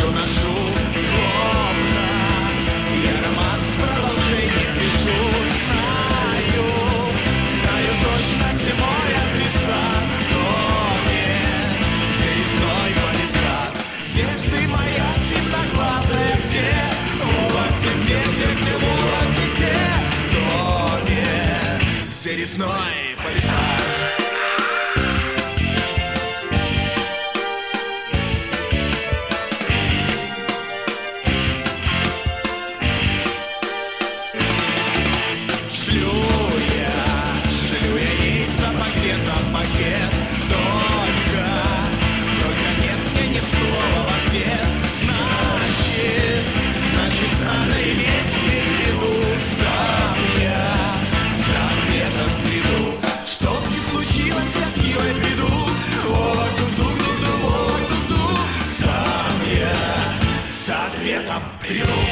что ношу, словно я роман с продолжением пишу. Знаю точно, где мой адреса, в доме, где лесной палисад. Где ты, моя темноглазая, где? Вот где, вот где, в доме, где лесной палисад. Только нет мне ни слова в ответ. Значит, надо иметь в виду. Сам я за ответом приду. Что б ни случилось, я к ней приду. Сам я за ответом приду.